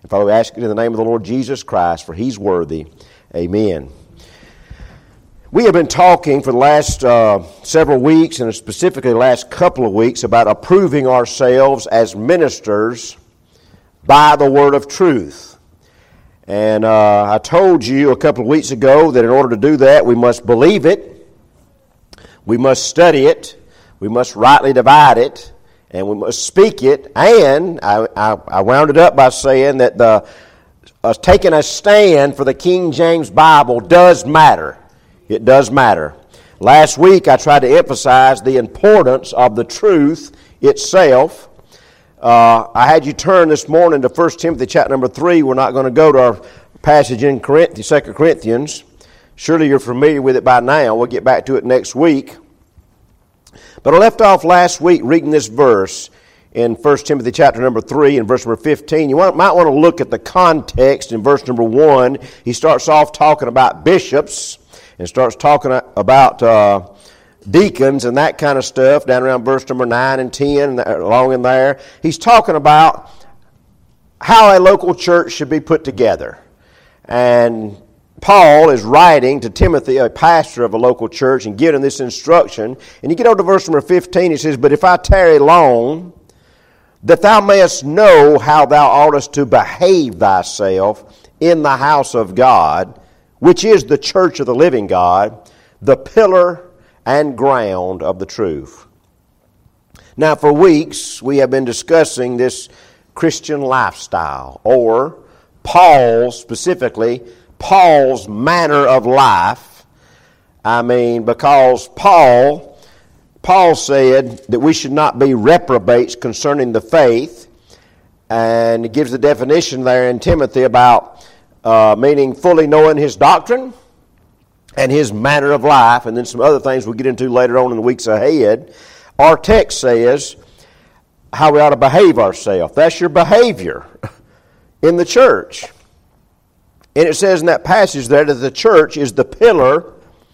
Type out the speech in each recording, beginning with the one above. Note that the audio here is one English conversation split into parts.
And Father, we ask it in the name of the Lord Jesus Christ, for He's worthy. Amen. We have been talking for the last several weeks, and specifically the last couple of weeks, about approving ourselves as ministers by the word of truth. And I told you a couple of weeks ago that in order to do that, we must believe it, we must study it, we must rightly divide it, and we must speak it. And I wound it up by saying that taking a stand for the King James Bible does matter. It does matter. Last week I tried to emphasize the importance of the truth itself. I had you turn this morning to 1 Timothy chapter number 3. We're not going to go to our passage in 2 Corinthians. Surely you're familiar with it by now. We'll get back to it next week. But I left off last week reading this verse in 1 Timothy chapter number 3 and verse number 15. You might want to look at the context in verse number 1. He starts off talking about bishops and starts talking about deacons and that kind of stuff down around verse number 9 and 10, along in there. He's talking about how a local church should be put together. And Paul is writing to Timothy, a pastor of a local church, and giving this instruction. And you get over to verse number 15, he says, "But if I tarry long, that thou mayest know how thou oughtest to behave thyself in the house of God, which is the church of the living God, the pillar and ground of the truth." Now, for weeks, we have been discussing this Christian lifestyle, or Paul's manner of life. Because Paul said that we should not be reprobates concerning the faith, and it gives the definition there in Timothy about meaning fully knowing his doctrine and his manner of life, and then some other things we'll get into later on in the weeks ahead. Our text says how we ought to behave ourselves. That's your behavior in the church. And it says in that passage there that the church is the pillar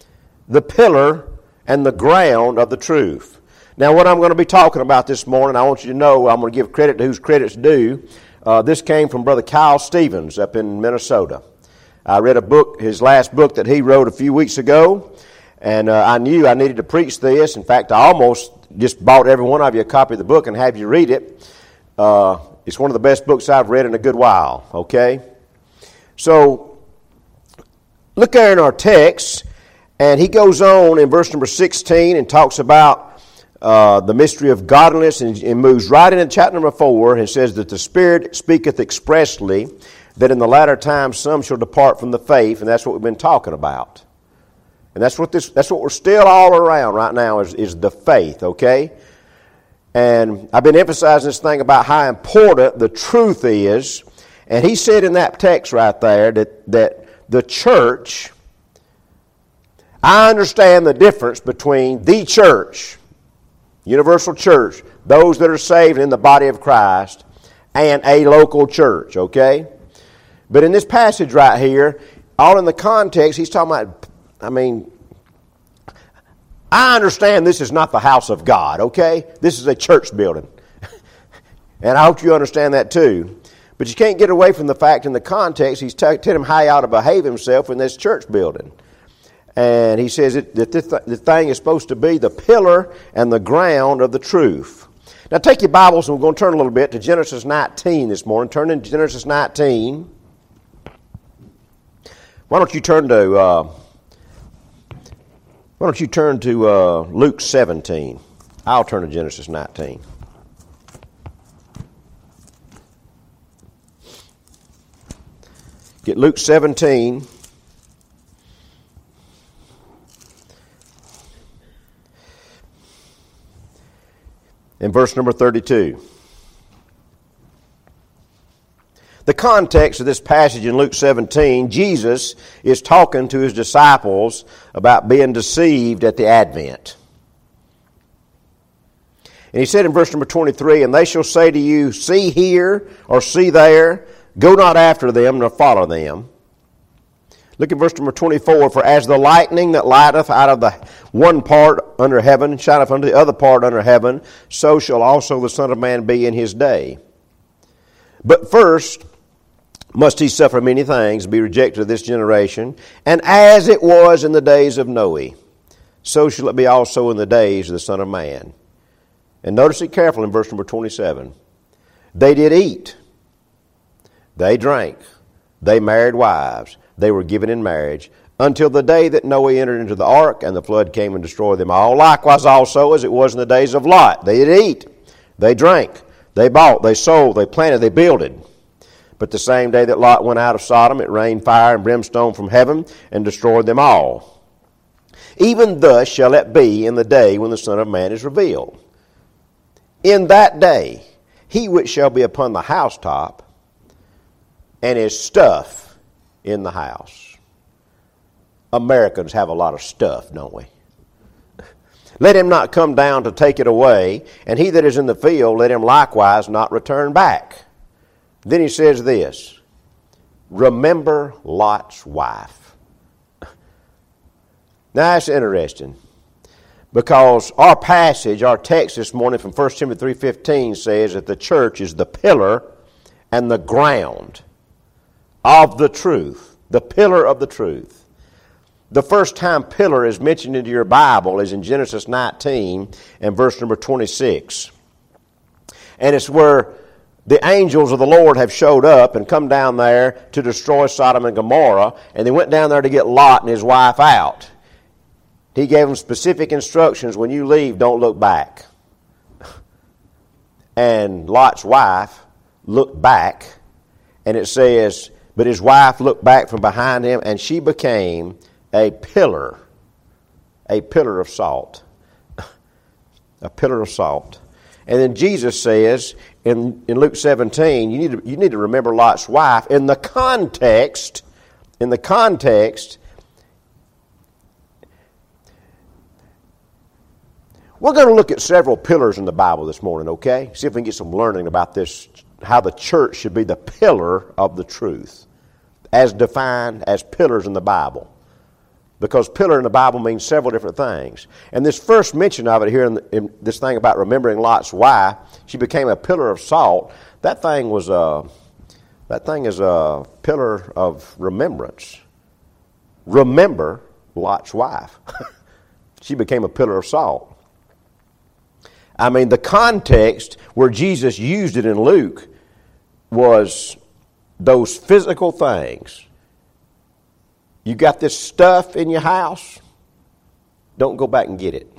and the ground of the truth. Now, what I'm going to be talking about this morning, I want you to know, I'm going to give credit to whose credit's due. This came from Brother Kyle Stevens up in Minnesota. I read a book, his last book that he wrote a few weeks ago, and I knew I needed to preach this. In fact, I almost just bought every one of you a copy of the book and have you read it. It's one of the best books I've read in a good while, okay? So, look there in our text, and he goes on in verse number 16 and talks about the mystery of godliness, and moves right into chapter number 4 and says that the Spirit speaketh expressly that in the latter times some shall depart from the faith, and that's what we've been talking about. And that's what we're still all around right now is the faith, okay? And I've been emphasizing this thing about how important the truth is. And he said in that text right there that the church, I understand the difference between the church, universal church, those that are saved in the body of Christ, and a local church, okay? But in this passage right here, all in the context, he's talking about, I understand this is not the house of God, okay? This is a church building. And I hope you understand that too. But you can't get away from the fact in the context, he's telling him how he ought to behave himself in this church building. And he says that the thing is supposed to be the pillar and the ground of the truth. Now take your Bibles, and we're going to turn a little bit to Genesis 19 this morning. Turn into Genesis 19. Why don't you turn to Luke 17. I'll turn to Genesis 19. Get Luke 17. In verse number 32. The context of this passage in Luke 17, Jesus is talking to his disciples about being deceived at the Advent. And he said in verse number 23, "And they shall say to you, see here, or see there, go not after them, nor follow them." Look at verse number 24. "For as the lightning that lighteth out of the one part under heaven shineth unto the other part under heaven, so shall also the Son of Man be in his day. But first, must he suffer many things, be rejected of this generation. And as it was in the days of Noe, so shall it be also in the days of the Son of Man. And notice it carefully in verse number 27. They did eat. They drank. They married wives. They were given in marriage until the day that Noah entered into the ark, and the flood came and destroyed them all. Likewise also as it was in the days of Lot. They did eat. They drank. They bought. They sold. They planted. They builded. But the same day that Lot went out of Sodom, it rained fire and brimstone from heaven and destroyed them all. Even thus shall it be in the day when the Son of Man is revealed. In that day, he which shall be upon the housetop, and his stuff in the house. Americans have a lot of stuff, don't we? Let him not come down to take it away, and he that is in the field, let him likewise not return back. Then he says this, remember Lot's wife. Now that's interesting, because our passage, our text this morning from 1 Timothy 3:15 says that the church is the pillar and the ground of the truth, the pillar of the truth. The first time pillar is mentioned into your Bible is in Genesis 19 and verse number 26. And it's where the angels of the Lord have showed up and come down there to destroy Sodom and Gomorrah, and they went down there to get Lot and his wife out. He gave them specific instructions, when you leave, don't look back. And Lot's wife looked back, and it says, but his wife looked back from behind him, and she became a pillar of salt. A pillar of salt. And then Jesus says in Luke 17, you need to remember Lot's wife in the context. We're going to look at several pillars in the Bible this morning, okay? See if we can get some learning about this, how the church should be the pillar of the truth, as defined as pillars in the Bible. Because pillar in the Bible means several different things. And this first mention of it here in this thing about remembering Lot's wife, she became a pillar of salt. That thing is a pillar of remembrance. Remember Lot's wife. She became a pillar of salt. I mean, the context where Jesus used it in Luke was those physical things. You got this stuff in your house, don't go back and get it.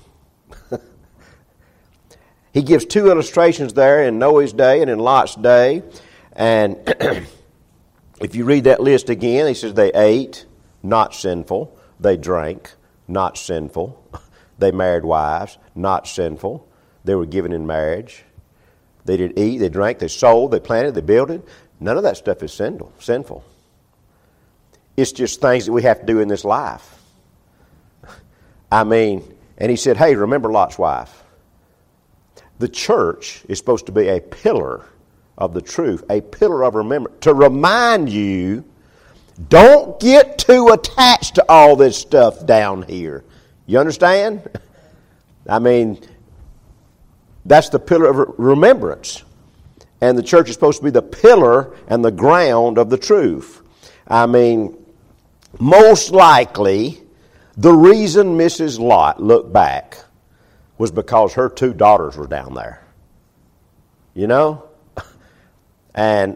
He gives two illustrations there in Noah's day and in Lot's day. And if you read that list again, he says they ate, not sinful. They drank, not sinful. They married wives, not sinful. They were given in marriage. They did eat, they drank, they sold, they planted, they builded. None of that stuff is sinful. It's just things that we have to do in this life. I mean, and he said, hey, remember Lot's wife. The church is supposed to be a pillar of the truth, a pillar of remembrance, to remind you, don't get too attached to all this stuff down here. You understand? I mean, that's the pillar of remembrance. And the church is supposed to be the pillar and the ground of the truth. I mean, most likely, the reason Mrs. Lot looked back was because her two daughters were down there. You know? And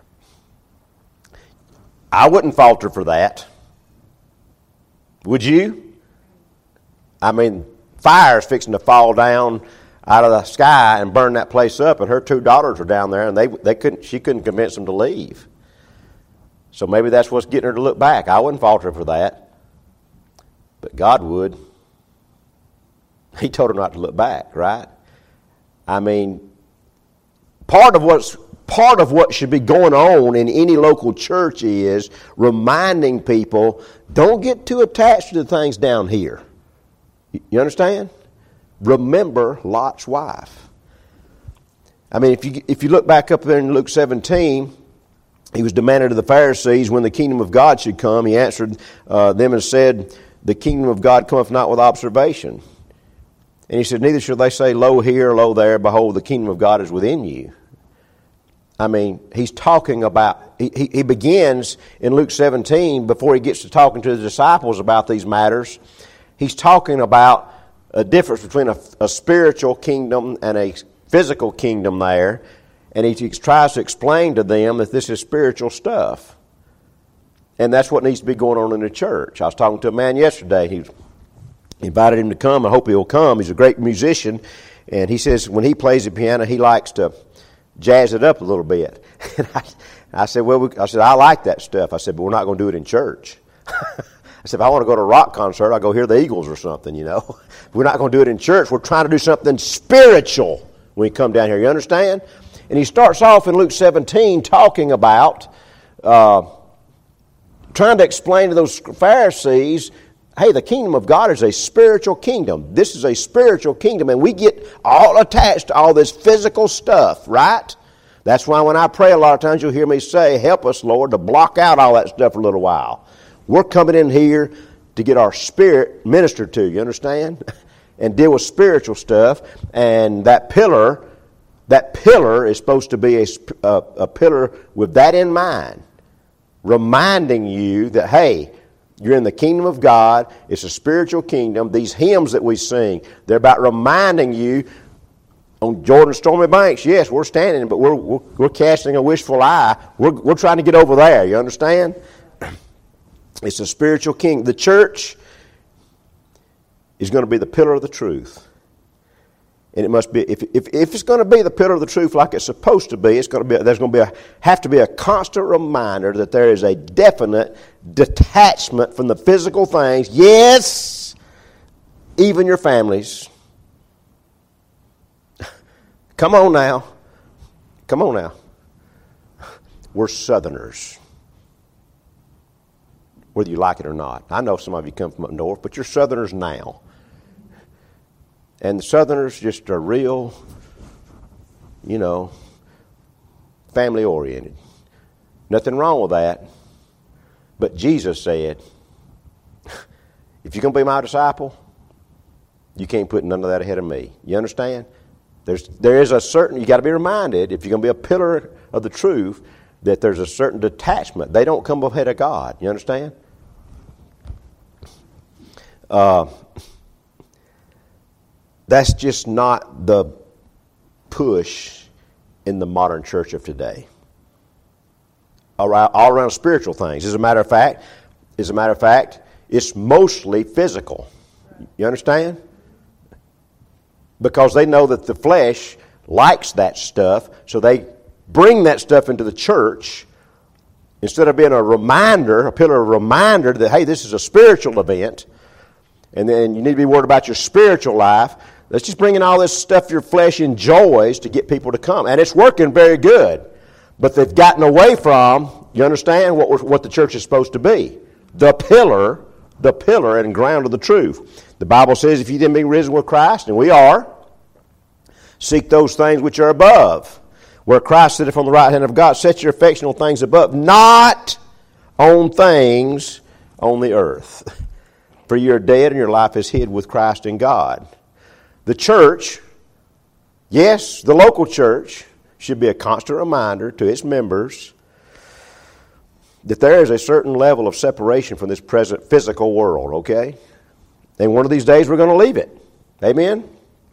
I wouldn't fault her for that. Would you? I mean, fire's fixing to fall down out of the sky and burn that place up, and her two daughters were down there, and she couldn't convince them to leave. So maybe that's what's getting her to look back. I wouldn't fault her for that. But God would. He told her not to look back, right? I mean, part of what should be going on in any local church is reminding people, don't get too attached to the things down here. You understand? Remember Lot's wife. I mean, if you look back up there in Luke 17, he was demanded of the Pharisees when the kingdom of God should come. He answered them and said, the kingdom of God cometh not with observation. And he said, neither shall they say, lo here, lo there, behold, the kingdom of God is within you. I mean, he's talking about, he begins in Luke 17, before he gets to talking to the disciples about these matters, he's talking about a difference between a spiritual kingdom and a physical kingdom there, and he tries to explain to them that this is spiritual stuff. And that's what needs to be going on in the church. I was talking to a man yesterday. He invited him to come. I hope he'll come. He's a great musician, and he says when he plays the piano, he likes to jazz it up a little bit. And I said, I like that stuff. I said, but we're not going to do it in church. I said, if I want to go to a rock concert, I'll go hear the Eagles or something, you know. We're not going to do it in church. We're trying to do something spiritual when we come down here. You understand? And he starts off in Luke 17 talking about trying to explain to those Pharisees, hey, the kingdom of God is a spiritual kingdom. This is a spiritual kingdom, and we get all attached to all this physical stuff, right? That's why when I pray a lot of times you'll hear me say, help us, Lord, to block out all that stuff for a little while. We're coming in here to get our spirit ministered to, you understand? And deal with spiritual stuff, and that pillar is supposed to be a pillar with that in mind, reminding you that, hey, you're in the kingdom of God. It's a spiritual kingdom. These hymns that we sing, they're about reminding you on Jordan's stormy banks. Yes, we're standing, but we're casting a wishful eye. We're trying to get over there. You understand? It's a spiritual king. The church is going to be the pillar of the truth. And it must be, if it's going to be the pillar of the truth like it's supposed to be, have to be a constant reminder that there is a definite detachment from the physical things. Yes, even your families. Come on now. We're Southerners, whether you like it or not. I know some of you come from up north, but you're Southerners now. And the Southerners just are real, family-oriented. Nothing wrong with that. But Jesus said, if you're going to be my disciple, you can't put none of that ahead of me. You understand? There is a certain, you got to be reminded, if you're going to be a pillar of the truth, that there's a certain detachment. They don't come ahead of God. You understand? That's just not the push in the modern church of today. All around spiritual things. As a matter of fact, it's mostly physical. You understand? Because they know that the flesh likes that stuff, so they bring that stuff into the church instead of being a pillar of reminder that, hey, this is a spiritual event, and then you need to be worried about your spiritual life. Let's just bring in all this stuff your flesh enjoys to get people to come. And it's working very good. But they've gotten away from, you understand, what the church is supposed to be. The pillar and ground of the truth. The Bible says, if you then be risen with Christ, and we are, seek those things which are above, where Christ sitteth on the right hand of God. Set your affection on things above, not on things on the earth. For you are dead, and your life is hid with Christ in God. The church, yes, the local church, should be a constant reminder to its members that there is a certain level of separation from this present physical world, okay? And one of these days we're going to leave it. Amen?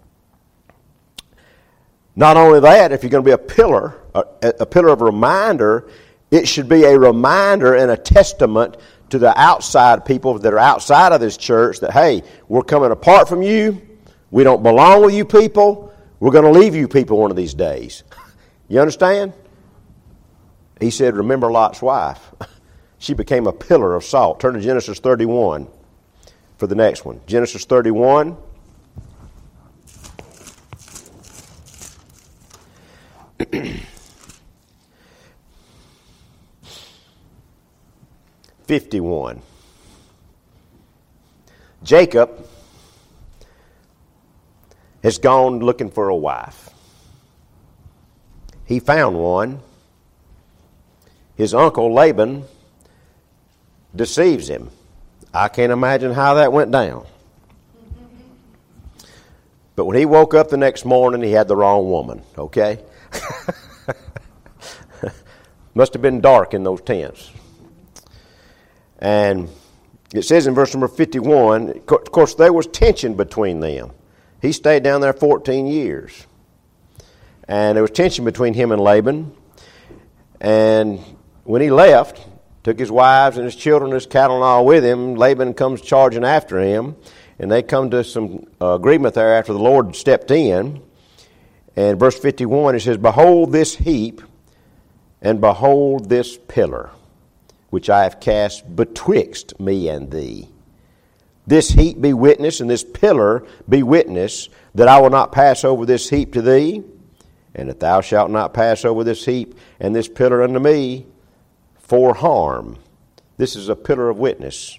Not only that, if you're going to be a pillar of reminder, it should be a reminder and a testament to the outside people that are outside of this church that, hey, we're coming apart from you. We don't belong with you people. We're going to leave you people one of these days. You understand? He said, remember Lot's wife. She became a pillar of salt. Turn to Genesis 31 for the next one. Genesis 31. Jacob has gone looking for a wife. He found one. His uncle Laban deceives him. I can't imagine how that went down. But when he woke up the next morning, he had the wrong woman, okay? Must have been dark in those tents. And it says in verse number 51, of course, there was tension between them. He stayed down there 14 years. And there was tension between him and Laban. And when he left, took his wives and his children and his cattle and all with him, Laban comes charging after him. And they come to some agreement there after the Lord stepped in. And verse 51, it says, "Behold this heap, and behold this pillar, which I have cast betwixt me and thee. This heap be witness, and this pillar be witness, that I will not pass over this heap to thee, and that thou shalt not pass over this heap and this pillar unto me for harm." This is a pillar of witness.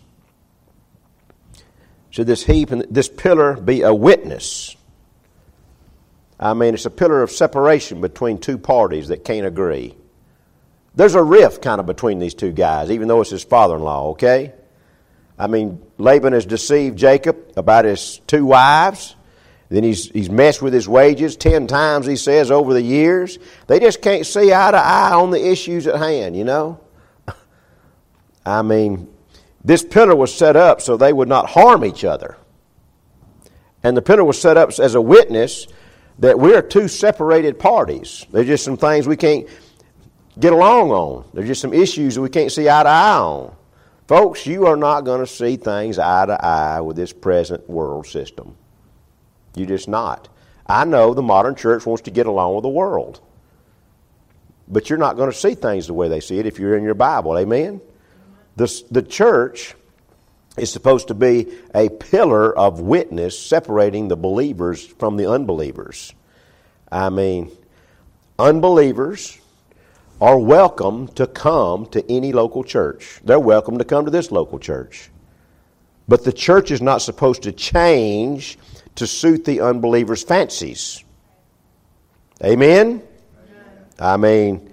Should this heap and this pillar be a witness? I mean, it's a pillar of separation between two parties that can't agree. There's a rift kind of between these two guys, even though it's his father-in-law, okay? I mean, Laban has deceived Jacob about his two wives. Then he's messed with his wages 10 times, he says, over the years. They just can't see eye to eye on the issues at hand, you know? I mean, this pillar was set up so they would not harm each other. And the pillar was set up as a witness that we're two separated parties. There's just some things we can't get along on. There's just some issues that we can't see eye to eye on. Folks, you are not going to see things eye to eye with this present world system. You're just not. I know the modern church wants to get along with the world. But you're not going to see things the way they see it if you're in your Bible. Amen? The church is supposed to be a pillar of witness separating the believers from the unbelievers. I mean, unbelievers are welcome to come to any local church. They're welcome to come to this local church. But the church is not supposed to change to suit the unbelievers' fancies. Amen? I mean,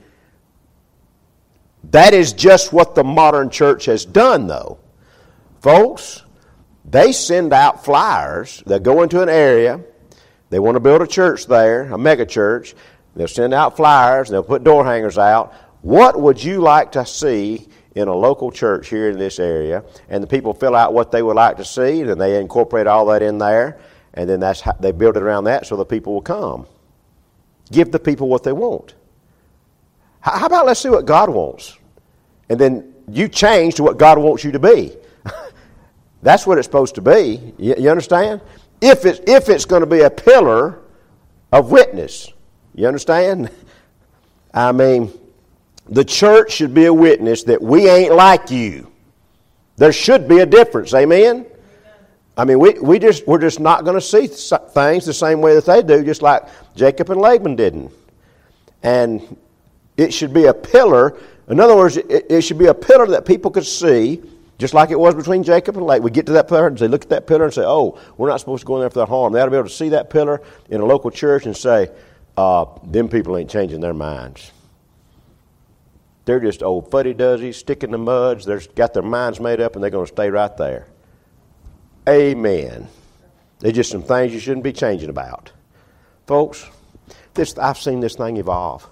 that is just what the modern church has done, though. Folks, they send out flyers that go into an area. They want to build a church there, a mega church. They'll send out flyers, and they'll put door hangers out. What would you like to see in a local church here in this area? And the people fill out what they would like to see, and then they incorporate all that in there. And then that's how they build it around that so the people will come. Give the people what they want. How about let's see what God wants? And then you change to what God wants you to be. That's what it's supposed to be. You understand? If it's going to be a pillar of witness. You understand? I mean, the church should be a witness that we ain't like you. There should be a difference. Amen? I mean, we're just not going to see things the same way that they do, just like Jacob and Laban didn't. And it should be a pillar. In other words, it should be a pillar that people could see, just like it was between Jacob and Laban. We get to that pillar and they look at that pillar and say, "Oh, we're not supposed to go in there for that harm." They ought to be able to see that pillar in a local church and say, them people ain't changing their minds. They're just old fuddy-duzzies, stick in the muds. They've got their minds made up and they're going to stay right there. Amen. There's just some things you shouldn't be changing about. Folks, I've seen this thing evolve.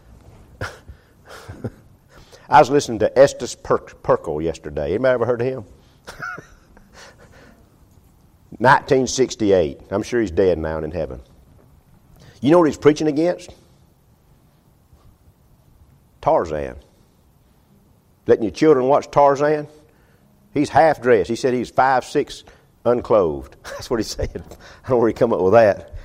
I was listening to Estes Perkel yesterday. Anybody ever heard of him? 1968. I'm sure he's dead now and in heaven. You know what he's preaching against? Tarzan. Letting your children watch Tarzan? He's half dressed. He said he's 5'6", unclothed. That's what he said. I don't know where he come up with that.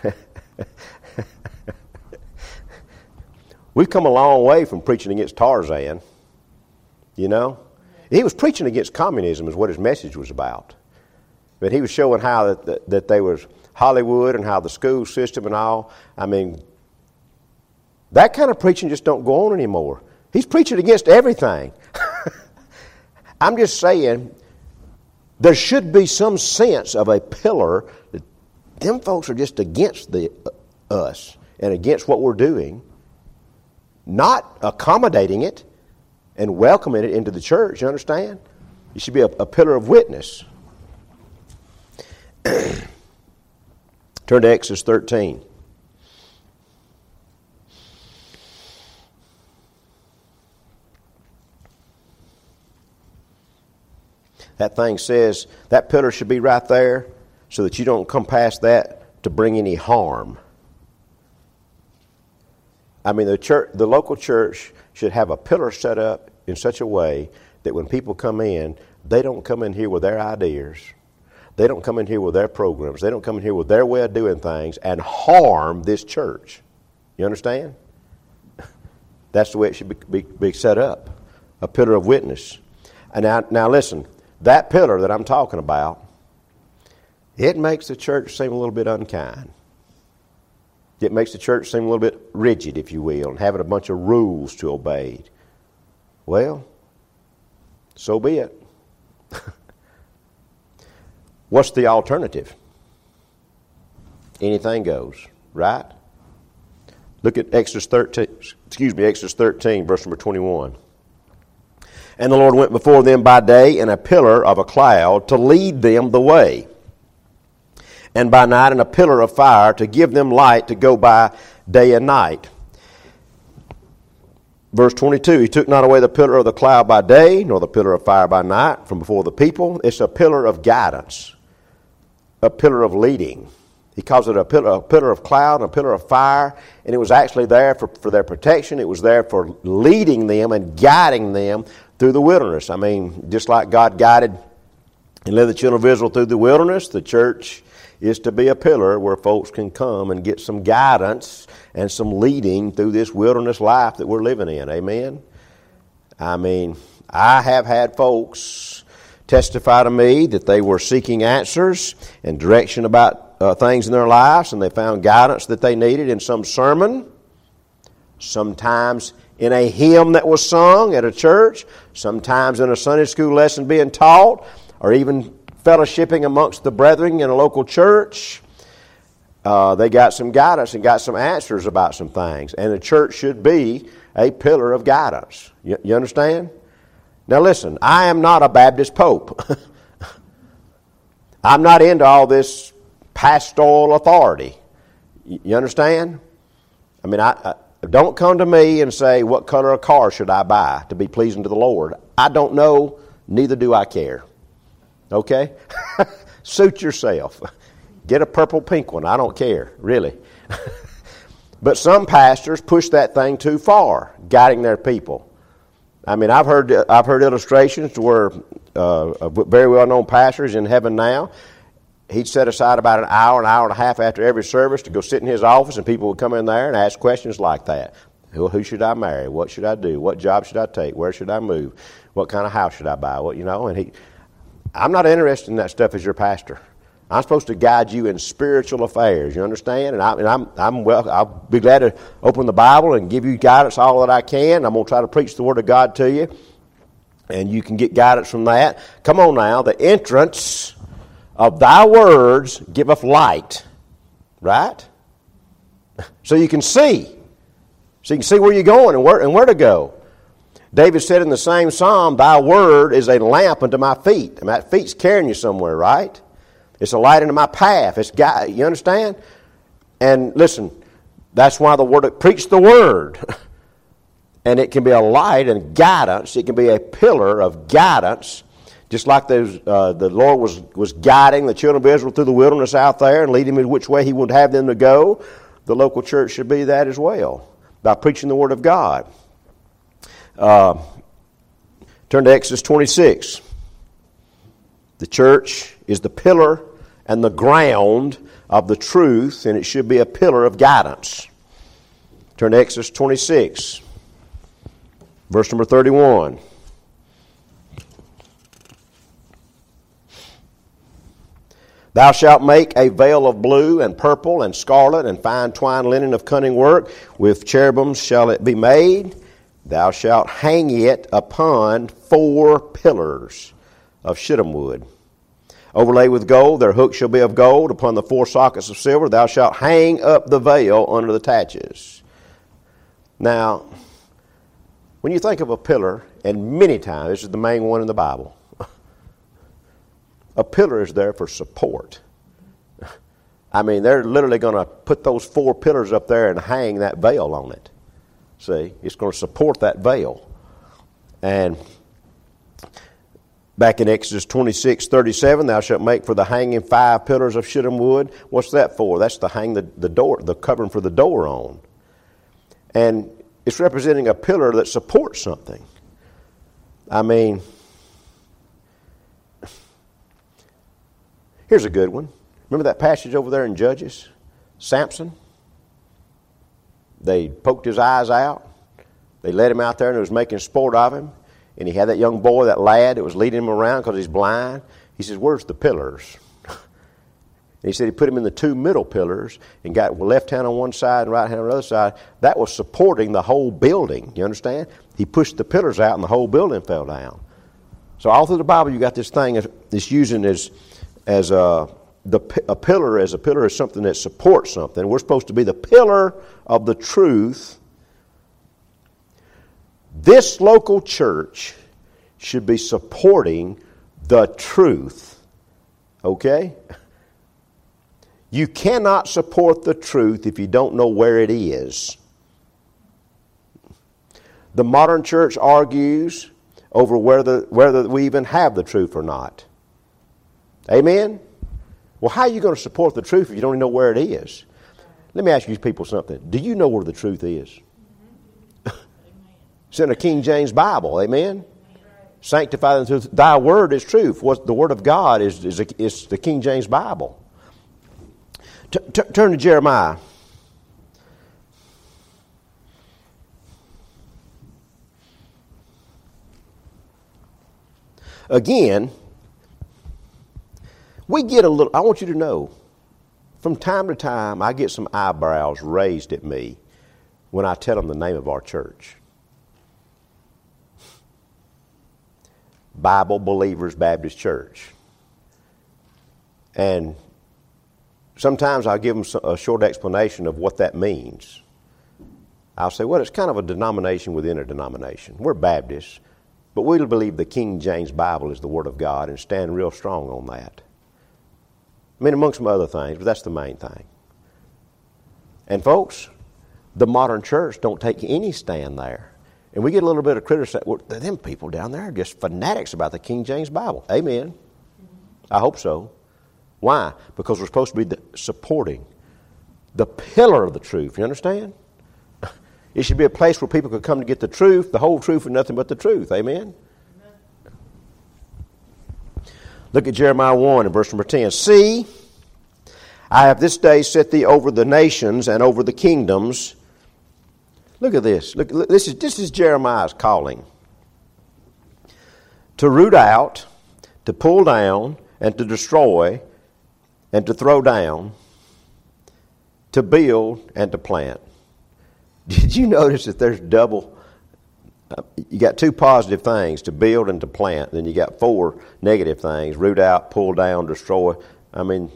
We've come a long way from preaching against Tarzan, you know. He was preaching against communism is what his message was about. But he was showing how that there was Hollywood and how the school system and all. I mean, that kind of preaching just don't go on anymore. He's preaching against everything. I'm just saying there should be some sense of a pillar that them folks are just against us and against what we're doing, not accommodating it and welcoming it into the church. You understand? You should be a pillar of witness. Turn to Exodus 13. That thing says that pillar should be right there so that you don't come past that to bring any harm. I mean, the local church should have a pillar set up in such a way that when people come in, they don't come in here with their ideas. They don't come in here with their programs. They don't come in here with their way of doing things and harm this church. You understand? That's the way it should be set up, a pillar of witness. And now listen, that pillar that I'm talking about, it makes the church seem a little bit unkind. It makes the church seem a little bit rigid, if you will, and having a bunch of rules to obey. Well, so be it. What's the alternative? Anything goes, right? Look at Exodus 13, verse number 21. And the Lord went before them by day in a pillar of a cloud to lead them the way, and by night in a pillar of fire to give them light to go by day and night. Verse 22, he took not away the pillar of the cloud by day, nor the pillar of fire by night from before the people. It's a pillar of guidance, a pillar of leading. He calls it a pillar of cloud and a pillar of fire, and it was actually there for their protection. It was there for leading them and guiding them through the wilderness. I mean, just like God guided and led the children of Israel through the wilderness, the church is to be a pillar where folks can come and get some guidance and some leading through this wilderness life that we're living in. Amen? I mean, I have had folks testify to me that they were seeking answers and direction about things in their lives, and they found guidance that they needed in some sermon, sometimes in a hymn that was sung at a church, sometimes in a Sunday school lesson being taught, or even fellowshipping amongst the brethren in a local church. They got some guidance and got some answers about some things. And the church should be a pillar of guidance. You understand? Now listen, I am not a Baptist pope. I'm not into all this pastoral authority. You understand? I mean, I don't come to me and say, what color of car should I buy to be pleasing to the Lord? I don't know, neither do I care. Okay? Suit yourself. Get a purple pink one. I don't care, really. But some pastors push that thing too far, guiding their people. I mean, I've heard illustrations to where a very well-known pastor is in heaven now. He'd set aside about an hour and a half after every service to go sit in his office, and people would come in there and ask questions like that. Who should I marry? What should I do? What job should I take? Where should I move? What kind of house should I buy? I'm not interested in that stuff as your pastor. I'm supposed to guide you in spiritual affairs. You understand? I'll be glad to open the Bible and give you guidance all that I can. I'm going to try to preach the Word of God to you, and you can get guidance from that. Come on now, the entrance of thy words giveth light, right? So you can see. So you can see where you're going and where to go. David said in the same psalm, thy word is a lamp unto my feet. And that feet's carrying you somewhere, right? It's a light into my path. It's guide. You understand? And listen, that's why the word, preach the word. And it can be a light and guidance. It can be a pillar of guidance. Just like the Lord was guiding the children of Israel through the wilderness out there and leading them which way He would have them to go, the local church should be that as well, by preaching the Word of God. Turn to Exodus 26. The church is the pillar and the ground of the truth, and it should be a pillar of guidance. Turn to Exodus 26, verse number 31. Thou shalt make a veil of blue and purple and scarlet and fine twined linen of cunning work. With cherubims shall it be made. Thou shalt hang it upon 4 pillars of shittim wood. Overlaid with gold, their hooks shall be of gold. Upon the 4 sockets of silver, thou shalt hang up the veil under the taches. Now, when you think of a pillar, and many times, this is the main one in the Bible, a pillar is there for support. I mean, they're literally going to put those 4 pillars up there and hang that veil on it. See, it's going to support that veil. And Back in Exodus 26:37, thou shalt make for the hanging 5 pillars of shittim wood. What's that for? That's to hang the door, the covering for the door on. And it's representing a pillar that supports something. I mean, here's a good one. Remember that passage over there in Judges? Samson? They poked his eyes out. They let him out there and it was making sport of him. And he had that young boy, that lad that was leading him around because he's blind. He says, where's the pillars? And he said he put him in the 2 middle pillars and got left hand on one side and right hand on the other side. That was supporting the whole building. You understand? He pushed the pillars out and the whole building fell down. So all through the Bible you got this thing that's using as a pillar is something that supports something. We're supposed to be the pillar of the truth. This local church should be supporting the truth. Okay? You cannot support the truth if you don't know where it is. The modern church argues over whether we even have the truth or not. Amen? Well, how are you going to support the truth if you don't even know where it is? Let me ask you people something. Do you know where the truth is? It's in the King James Bible. Amen? Sanctify them through thy word is truth. What the word of God is the King James Bible. Turn to Jeremiah. Again, we get a little, I want you to know, from time to time, I get some eyebrows raised at me when I tell them the name of our church. Bible Believers Baptist Church. And sometimes I'll give them a short explanation of what that means. I'll say, well, it's kind of a denomination within a denomination. We're Baptists, but we believe the King James Bible is the Word of God and stand real strong on that. I mean, among some other things, but that's the main thing. And folks, the modern church don't take any stand there. And we get a little bit of criticism. Well, them people down there are just fanatics about the King James Bible. Amen. I hope so. Why? Because we're supposed to be supporting the pillar of the truth. You understand? It should be a place where people could come to get the truth, the whole truth, and nothing but the truth. Amen? Look at Jeremiah 1 and verse number 10. See, I have this day set thee over the nations and over the kingdoms. Look at this. Look, this is Jeremiah's calling. To root out, to pull down, and to destroy, and to throw down, to build, and to plant. Did you notice that there's double? You got 2 positive things, to build and to plant. Then you got 4 negative things, root out, pull down, destroy. I mean,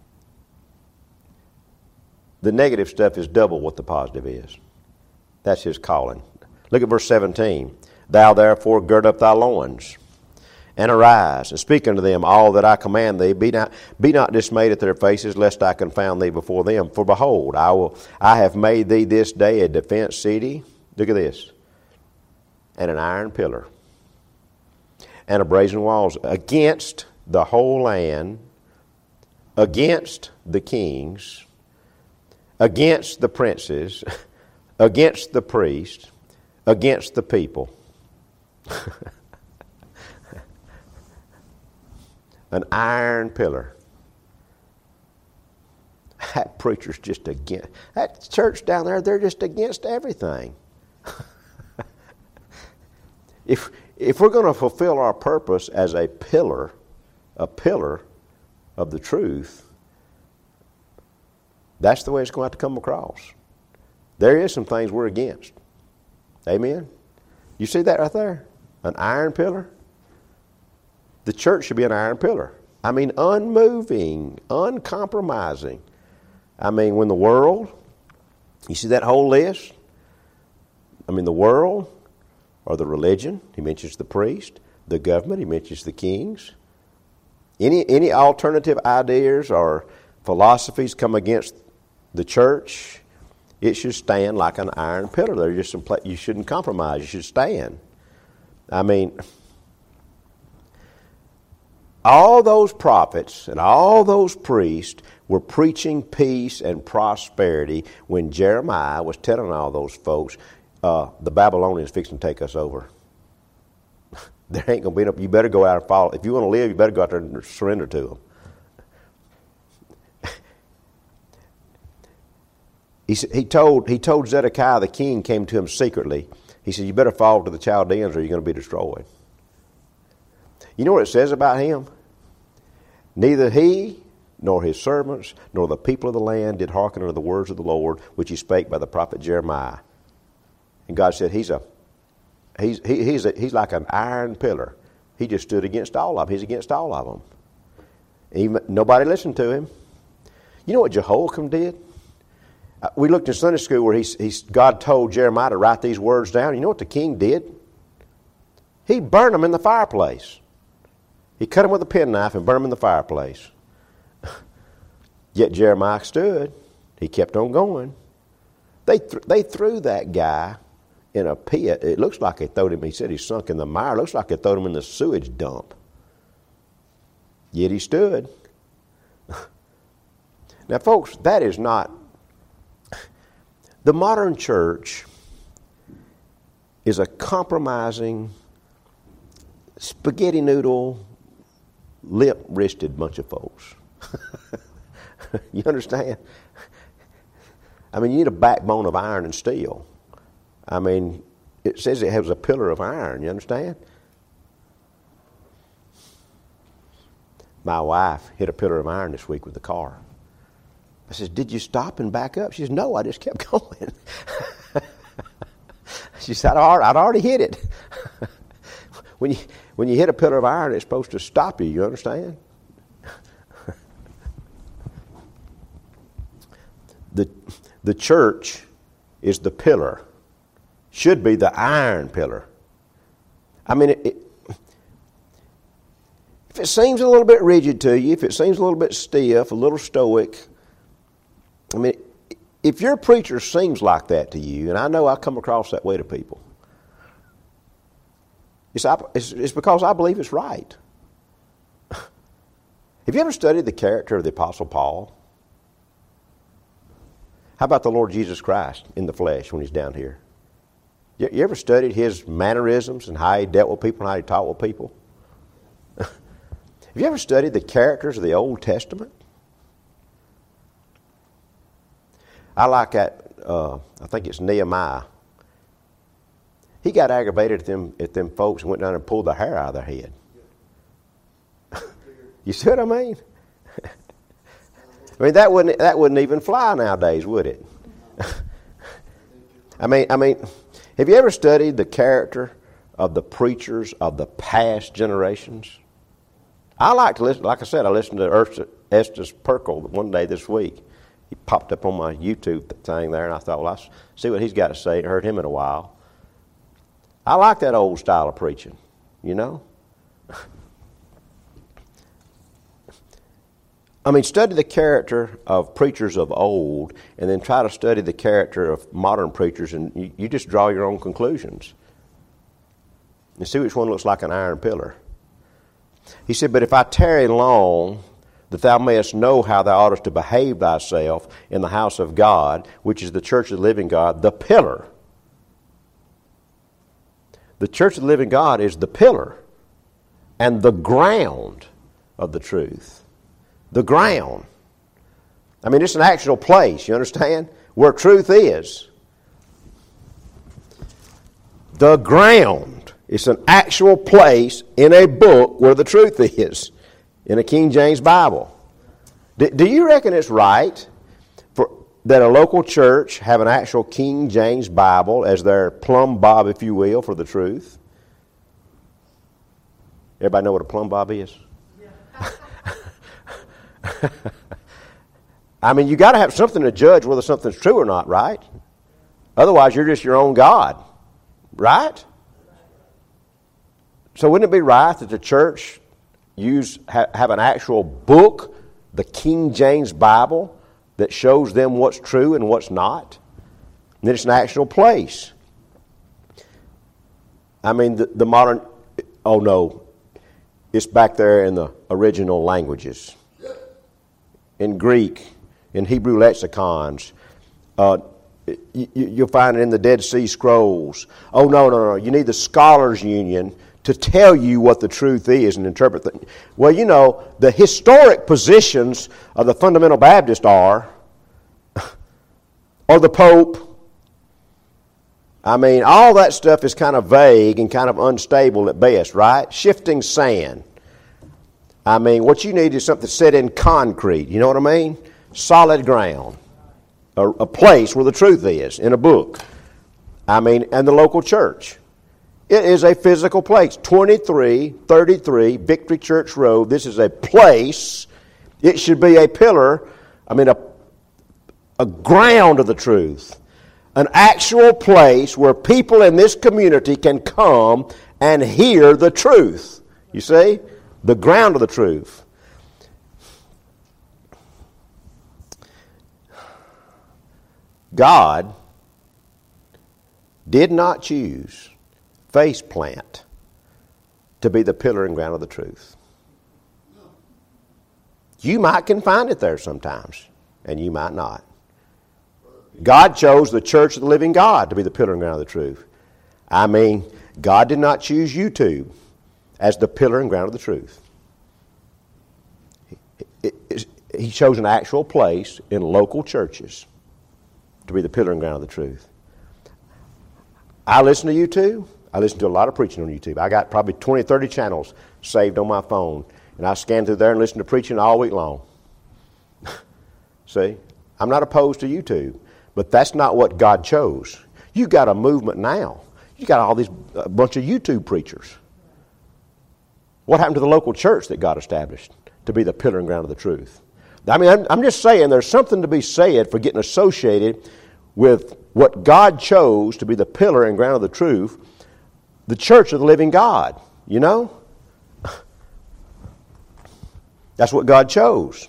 the negative stuff is double what the positive is. That's his calling. Look at verse 17. Thou therefore gird up thy loins, and arise, and speak unto them all that I command thee. Be not dismayed at their faces, lest I confound thee before them. For behold, I have made thee this day a defense city. Look at this. And an iron pillar, and a brazen walls against the whole land, against the kings, against the princes, against the priests, against the people. An iron pillar. That preacher's just against, that church down there, they're just against everything. If we're going to fulfill our purpose as a pillar of the truth, that's the way it's going to have to come across. There is some things we're against. Amen? You see that right there? An iron pillar? The church should be an iron pillar. I mean, unmoving, uncompromising. I mean, when the world, you see that whole list? I mean, the world or the religion, he mentions the priest, the government, he mentions the kings. Any alternative ideas or philosophies come against the church, it should stand like an iron pillar. There's just some you shouldn't compromise. You should stand. I mean, all those prophets and all those priests were preaching peace and prosperity when Jeremiah was telling all those folks, the Babylonians fixing to take us over. There ain't going to be no, you better go out and follow. If you want to live, you better go out there and surrender to them. He told Zedekiah, the king, came to him secretly. He said, you better fall to the Chaldeans or you're going to be destroyed. You know what it says about him? Neither he nor his servants nor the people of the land did hearken unto the words of the Lord, which he spake by the prophet Jeremiah. And God said, he's like an iron pillar. He just stood against all of them. He's against all of them. Nobody listened to him. You know what Jehoiakim did? We looked in Sunday school where God told Jeremiah to write these words down. You know what the king did? He burned them in the fireplace. He cut them with a penknife and burned them in the fireplace. Yet Jeremiah stood. He kept on going. They threw that guy in a pit. It looks like they throwed him, he said he sunk in the mire. It looks like they throwed him in the sewage dump. Yet he stood. Now, folks, that is not... The modern church is a compromising, spaghetti noodle, lip-wristed bunch of folks. You understand? I mean, you need a backbone of iron and steel. I mean, it says it has a pillar of iron. You understand? My wife hit a pillar of iron this week with the car. I says, did you stop and back up? She says, no, I just kept going. She said, I'd already hit it. When you hit a pillar of iron, it's supposed to stop you. You understand? The church is the pillar. Should be the iron pillar. I mean, if it seems a little bit rigid to you, if it seems a little bit stiff, a little stoic, I mean, if your preacher seems like that to you, and I know I come across that way to people, it's because I believe it's right. Have you ever studied the character of the Apostle Paul? How about the Lord Jesus Christ in the flesh when he's down here? You ever studied his mannerisms and how he dealt with people and how he talked with people? Have you ever studied the characters of the Old Testament? I like that, I think it's Nehemiah. He got aggravated at them folks and went down and pulled the hair out of their head. You see what I mean? I mean, that wouldn't even fly nowadays, would it? I mean, have you ever studied the character of the preachers of the past generations? I like to listen, like I said, I listened to Estes Perkle one day this week. He popped up on my YouTube thing there, and I thought, well, I'll see what he's got to say. I heard him in a while. I like that old style of preaching, you know? I mean, study the character of preachers of old, and then try to study the character of modern preachers, and you just draw your own conclusions. And see which one looks like an iron pillar. He said, but if I tarry long, that thou mayest know how thou oughtest to behave thyself in the house of God, which is the church of the living God, the pillar. The church of the living God is the pillar and the ground of the truth. The ground. I mean, it's an actual place, you understand? Where truth is. The ground. It's an actual place in a book where the truth is. In a King James Bible. Do you reckon it's right that a local church have an actual King James Bible as their plumb bob, if you will, for the truth? Everybody know what a plumb bob is? Yeah. I mean, you got to have something to judge whether something's true or not, right? Otherwise, you're just your own God, right? So wouldn't it be right that the church have an actual book, the King James Bible, that shows them what's true and what's not? And it's an actual place. I mean, the modern, oh no, it's back there in the original languages. In Greek, in Hebrew lexicons, you'll find it in the Dead Sea Scrolls. Oh, no. You need the Scholars Union to tell you what the truth is and interpret things. Well, you know, the historic positions of the fundamental Baptist are, or the Pope. I mean, all that stuff is kind of vague and kind of unstable at best, right? Shifting sand. I mean, what you need is something set in concrete. You know what I mean? Solid ground. A place where the truth is, in a book. I mean, and the local church. It is a physical place. 2333 Victory Church Road. This is a place. It should be a pillar, a ground of the truth. An actual place where people in this community can come and hear the truth. You see? The ground of the truth. God did not choose Face Plant to be the pillar and ground of the truth. You might can find it there sometimes, and you might not. God chose the Church of the Living God to be the pillar and ground of the truth. I mean, God did not choose YouTube as the pillar and ground of the truth. He chose an actual place in local churches to be the pillar and ground of the truth. I listen to YouTube. I listen to a lot of preaching on YouTube. I got probably 20, 30 channels saved on my phone. And I scan through there and listen to preaching all week long. See? I'm not opposed to YouTube. But that's not what God chose. You got a movement now. You got all these a bunch of YouTube preachers. What happened to the local church that God established to be the pillar and ground of the truth? I mean, I'm just saying there's something to be said for getting associated with what God chose to be the pillar and ground of the truth, the Church of the Living God, you know? That's what God chose.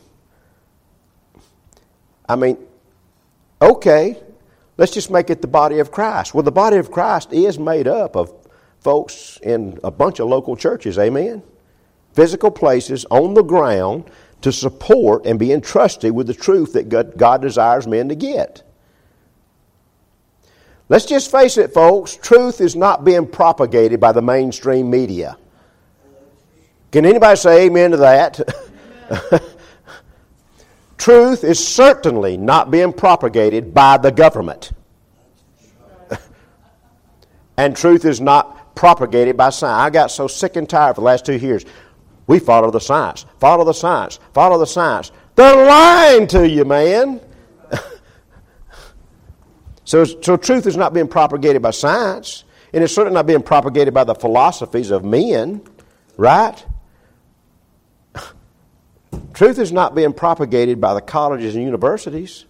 I mean, okay, let's just make it the body of Christ. Well, the body of Christ is made up of folks in a bunch of local churches, amen? Physical places on the ground to support and be entrusted with the truth that God desires men to get. Let's just face it, folks, truth is not being propagated by the mainstream media. Can anybody say amen to that? Truth is certainly not being propagated by the government. And truth is not propagated by science. I got so sick and tired for the last 2 years. We follow the science. Follow the science. Follow the science. They're lying to you, man. So truth is not being propagated by science. And it's certainly not being propagated by the philosophies of men. Right? Truth is not being propagated by the colleges and universities.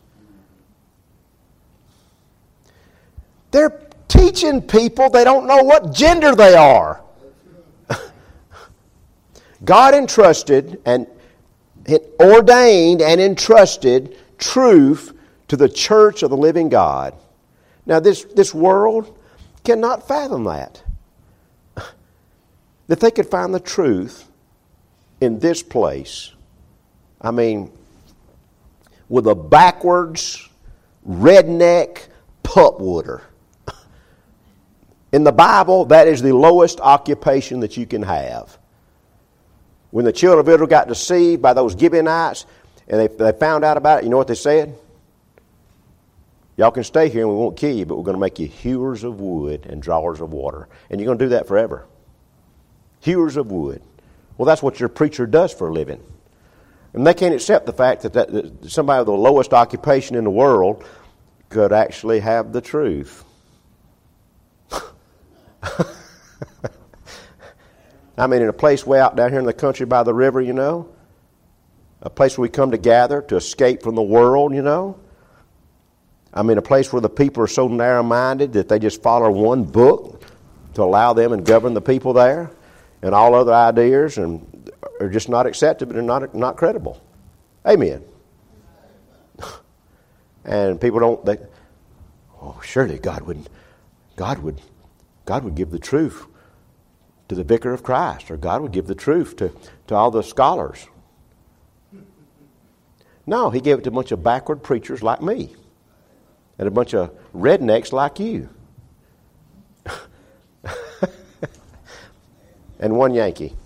They're teaching people they don't know what gender they are. God entrusted and ordained and entrusted truth to the Church of the Living God. Now this world cannot fathom that. That they could find the truth in this place. I mean, with a backwards, redneck pulpwooder. In the Bible, that is the lowest occupation that you can have. When the children of Israel got deceived by those Gibeonites, and they found out about it, you know what they said? Y'all can stay here and we won't kill you, but we're going to make you hewers of wood and drawers of water. And you're going to do that forever. Hewers of wood. Well, that's what your preacher does for a living. And they can't accept the fact that somebody with the lowest occupation in the world could actually have the truth. I mean, in a place way out down here in the country by the river, you know. A place where we come to gather to escape from the world, you know. I mean, a place where the people are so narrow-minded that they just follow one book to allow them and govern the people there. And all other ideas are just not accepted, but they're not credible. Amen. And people surely God would give the truth to the vicar of Christ, or God would give the truth to all the scholars. No, he gave it to a bunch of backward preachers like me and a bunch of rednecks like you. And one Yankee.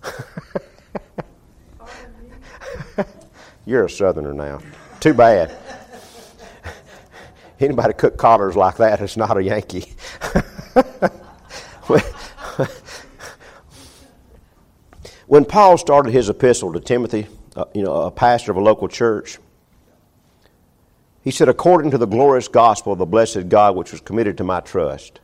You're a Southerner now. Too bad. Anybody cook collars like that is not a Yankee. When Paul started his epistle to Timothy, a pastor of a local church, he said, according to the glorious gospel of the blessed God which was committed to my trust.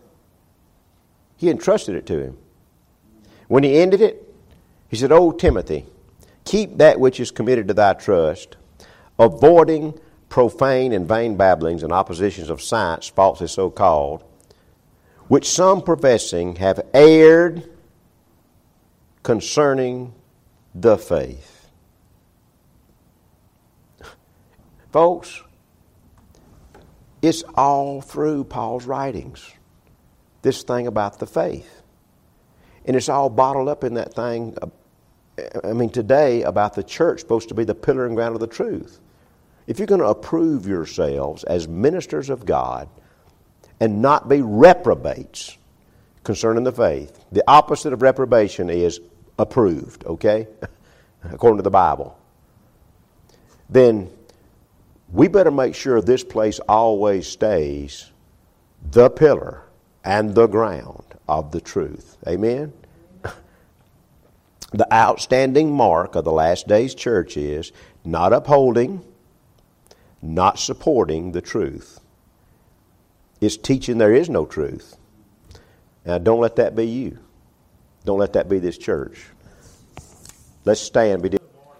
He entrusted it to him. When he ended it, he said, O Timothy, keep that which is committed to thy trust, avoiding profane and vain babblings and oppositions of science, falsely so called, which some professing have erred concerning the faith. Folks, it's all through Paul's writings, this thing about the faith. And it's all bottled up in that thing, today about the church supposed to be the pillar and ground of the truth. If you're going to approve yourselves as ministers of God and not be reprobates concerning the faith, the opposite of reprobation is approved, okay? According to the Bible. Then we better make sure this place always stays the pillar and the ground of the truth. Amen? The outstanding mark of the last days church is not upholding, not supporting the truth. It's teaching there is no truth. Now, don't let that be you. Don't let that be this church. Let's stand.